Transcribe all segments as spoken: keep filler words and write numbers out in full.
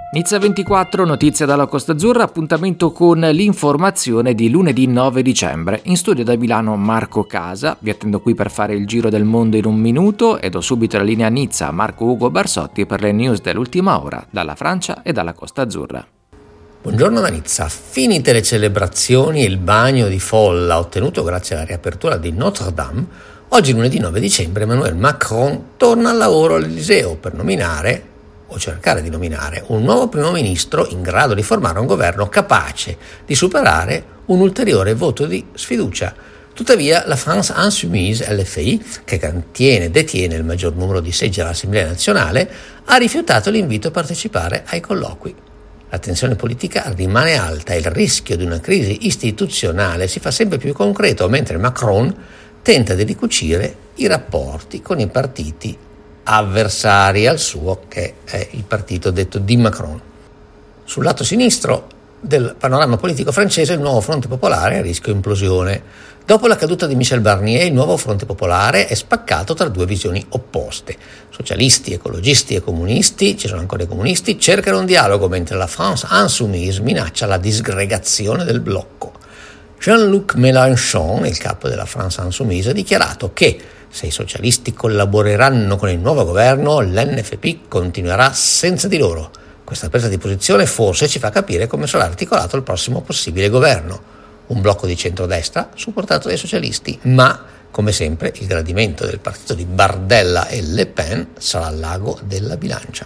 Nizza ventiquattro, notizia dalla Costa Azzurra, appuntamento con l'informazione di lunedì nove dicembre. In studio da Milano Marco Casa, vi attendo qui per fare il giro del mondo in un minuto e do subito la linea a Nizza a Marco Ugo Barsotti per le news dell'ultima ora dalla Francia e dalla Costa Azzurra. Buongiorno da Nizza. Finite le celebrazioni e il bagno di folla ottenuto grazie alla riapertura di Notre Dame, oggi lunedì nove dicembre Emmanuel Macron torna al lavoro all'Eliseo per nominare o cercare di nominare un nuovo primo ministro in grado di formare un governo capace di superare un ulteriore voto di sfiducia. Tuttavia la France Insoumise, L F I, che contiene, detiene il maggior numero di seggi all'Assemblea nazionale, ha rifiutato l'invito a partecipare ai colloqui. La tensione politica rimane alta e il rischio di una crisi istituzionale si fa sempre più concreto, mentre Macron tenta di ricucire i rapporti con i partiti avversari al suo, che è il partito detto di Macron. Sul lato sinistro del panorama politico francese il nuovo Fronte Popolare è a rischio implosione. Dopo la caduta di Michel Barnier, il nuovo Fronte Popolare è spaccato tra due visioni opposte. Socialisti, ecologisti e comunisti, ci sono ancora i comunisti, cercano un dialogo, mentre la France Insoumise minaccia la disgregazione del blocco. Jean-Luc Mélenchon, il capo della France Insoumise, ha dichiarato che se i socialisti collaboreranno con il nuovo governo, l'N F P continuerà senza di loro. Questa presa di posizione forse ci fa capire come sarà articolato il prossimo possibile governo. Un blocco di centrodestra supportato dai socialisti, ma, come sempre, il gradimento del partito di Bardella e Le Pen sarà al l'ago della bilancia.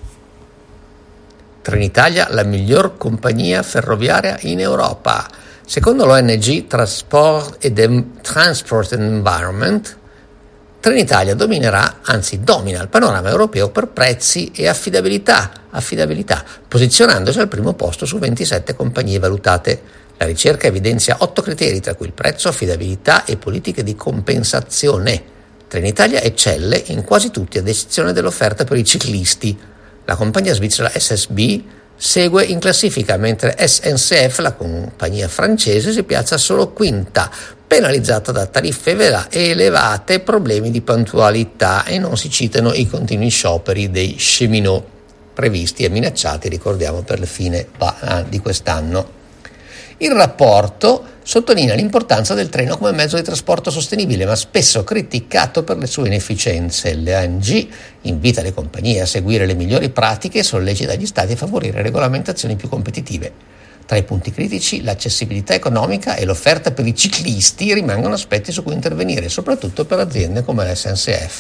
Trenitalia, la miglior compagnia ferroviaria in Europa. Secondo l'O N G Transport and Transport and Environment, Trenitalia dominerà, anzi domina il panorama europeo per prezzi e affidabilità, affidabilità, posizionandosi al primo posto su ventisette compagnie valutate. La ricerca evidenzia otto criteri, tra cui il prezzo, affidabilità e politiche di compensazione. Trenitalia eccelle in quasi tutti, ad eccezione dell'offerta per i ciclisti. La compagnia svizzera S S B segue in classifica, mentre S N C F, la compagnia francese, si piazza solo quinta, penalizzata da tariffe elevate e problemi di puntualità, e non si citano i continui scioperi dei cheminot previsti e minacciati, ricordiamo, per la fine di quest'anno. Il rapporto sottolinea l'importanza del treno come mezzo di trasporto sostenibile, ma spesso criticato per le sue inefficienze. L'O N G invita le compagnie a seguire le migliori pratiche e sollecita gli stati a favorire regolamentazioni più competitive. Tra i punti critici, l'accessibilità economica e l'offerta per i ciclisti rimangono aspetti su cui intervenire, soprattutto per aziende come la S N C F.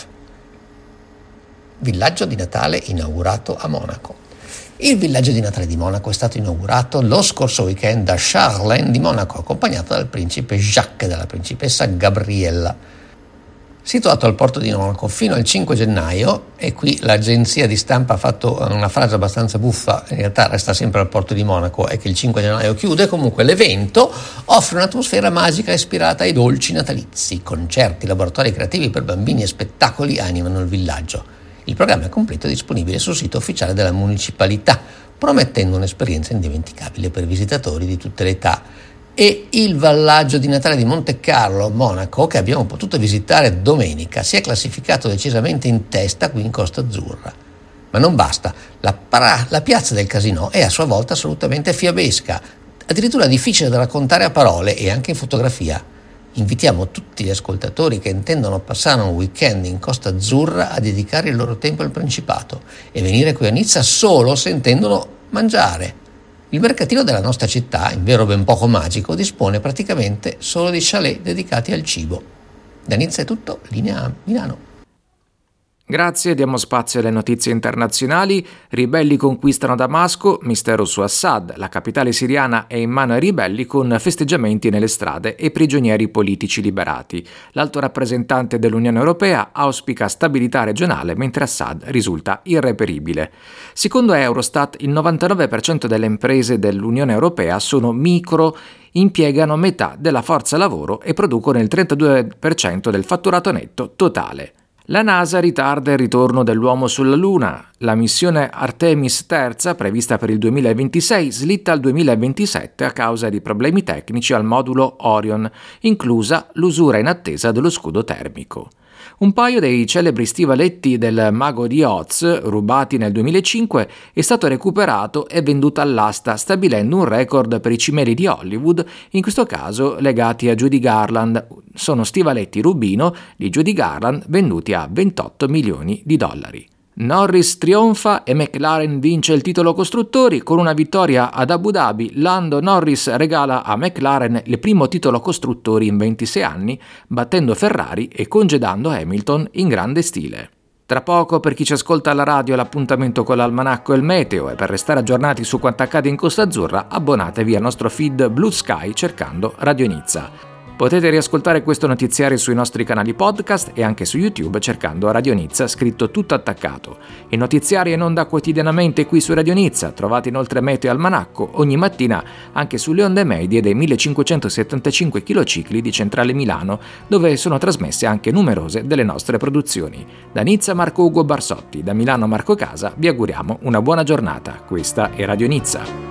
Villaggio di Natale inaugurato a Monaco. Il villaggio di Natale di Monaco è stato inaugurato lo scorso weekend da Charlène di Monaco, accompagnato dal principe Jacques e dalla principessa Gabriella. Situato al porto di Monaco fino al cinque gennaio, e qui l'agenzia di stampa ha fatto una frase abbastanza buffa, in realtà resta sempre al porto di Monaco, è che il cinque gennaio chiude. Comunque l'evento offre un'atmosfera magica ispirata ai dolci natalizi. Concerti, laboratori creativi per bambini e spettacoli animano il villaggio. Il programma è completo e disponibile sul sito ufficiale della municipalità, promettendo un'esperienza indimenticabile per visitatori di tutte le età. E il villaggio di Natale di Monte Carlo, Monaco, che abbiamo potuto visitare domenica, si è classificato decisamente in testa qui in Costa Azzurra. Ma non basta, la, para- la piazza del Casino è a sua volta assolutamente fiabesca, addirittura difficile da raccontare a parole e anche in fotografia. Invitiamo tutti gli ascoltatori che intendono passare un weekend in Costa Azzurra a dedicare il loro tempo al Principato e venire qui a Nizza solo se intendono mangiare. Il mercatino della nostra città, in vero ben poco magico, dispone praticamente solo di chalet dedicati al cibo. Da Nizza è tutto, linea a Milano. Grazie, diamo spazio alle notizie internazionali. Ribelli conquistano Damasco, mistero su Assad, la capitale siriana è in mano ai ribelli con festeggiamenti nelle strade e prigionieri politici liberati. L'alto rappresentante dell'Unione Europea auspica stabilità regionale mentre Assad risulta irreperibile. Secondo Eurostat, il novantanove per cento delle imprese dell'Unione Europea sono micro, impiegano metà della forza lavoro e producono il trentadue per cento del fatturato netto totale. La NASA ritarda il ritorno dell'uomo sulla Luna. La missione Artemis terza, prevista per il duemilaventisei, slitta al duemilaventisette a causa di problemi tecnici al modulo Orion, inclusa l'usura in attesa dello scudo termico. Un paio dei celebri stivaletti del Mago di Oz, rubati nel duemilacinque, è stato recuperato e venduto all'asta, stabilendo un record per i cimeli di Hollywood, in questo caso legati a Judy Garland. Sono stivaletti rubino di Judy Garland venduti a ventotto milioni di dollari. Norris trionfa e McLaren vince il titolo costruttori. Con una vittoria ad Abu Dhabi, Lando Norris regala a McLaren il primo titolo costruttori in ventisei anni, battendo Ferrari e congedando Hamilton in grande stile. Tra poco, per chi ci ascolta alla radio, l'appuntamento con l'almanacco e il meteo, e per restare aggiornati su quanto accade in Costa Azzurra abbonatevi al nostro feed Blue Sky cercando Radio Nizza. Potete riascoltare questo notiziario sui nostri canali podcast e anche su YouTube cercando Radio Nizza scritto tutto attaccato. Il notiziario è in onda quotidianamente qui su Radio Nizza. Trovate inoltre Meteo e Almanacco ogni mattina anche sulle onde medie dei millecinquecentosettantacinque kHz di Centrale Milano, dove sono trasmesse anche numerose delle nostre produzioni. Da Nizza Marco Ugo Barsotti, da Milano Marco Casa, vi auguriamo una buona giornata. Questa è Radio Nizza.